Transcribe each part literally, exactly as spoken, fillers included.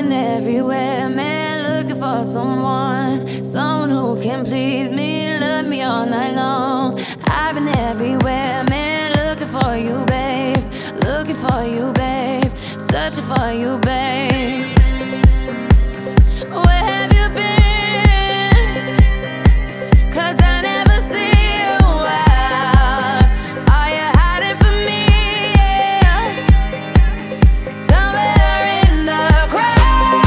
been everywhere, man, looking for someone, someone who can please me, love me all night long. I've been everywhere, man, looking for you, babe, looking for you, babe, searching for you, babe. Where have you been? 'Cause I never see you out. Are you hiding from me? Yeah. Somewhere in the crowd.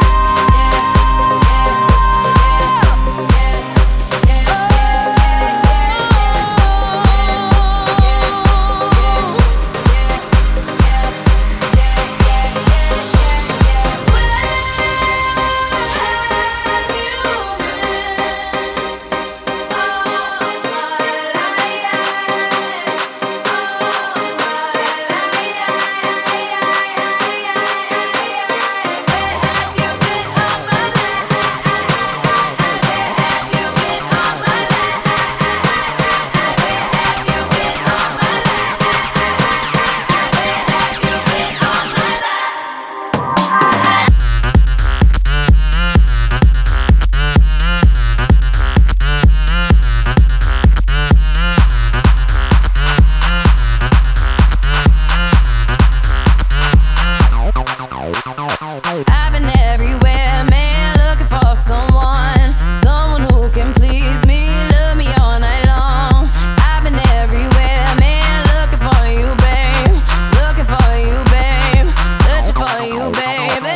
I've been everywhere, man, looking for someone, someone who can please me, love me all night long. I've been everywhere, man, looking for you, babe, looking for you, babe, searching for you, baby.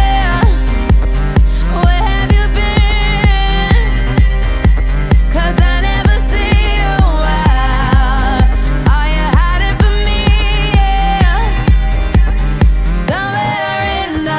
Where have you been? 'Cause I never see you out. Are you hiding from me? Yeah. Somewhere in the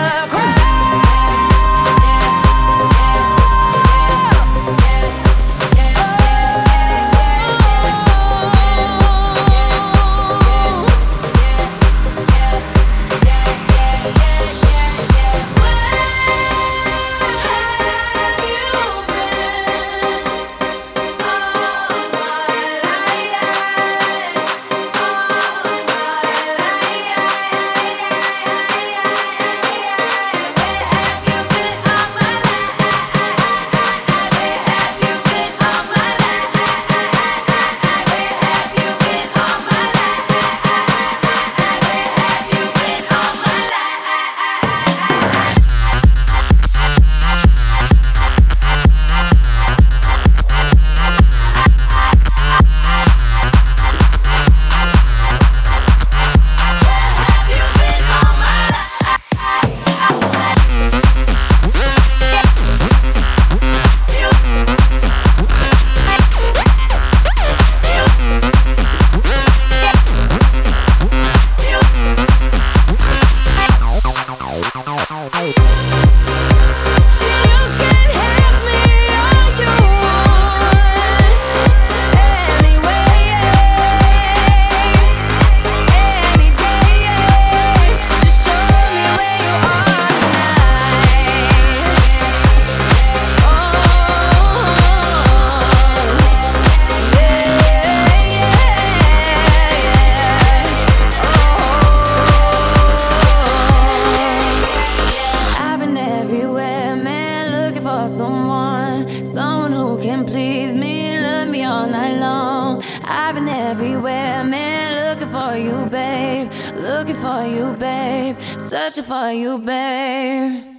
someone, someone who can please me, love me all night long. I've been everywhere, man, looking for you, babe, looking for you, babe, searching for you, babe.